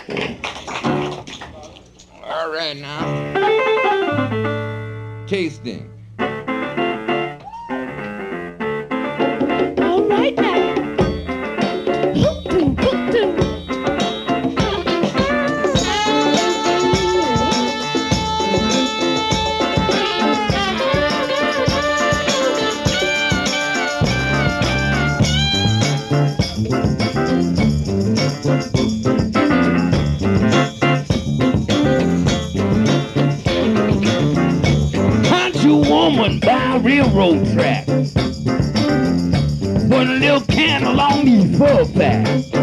All right now. Tasting. All right now. Country woman by a railroad track. Put a little can along these four packs.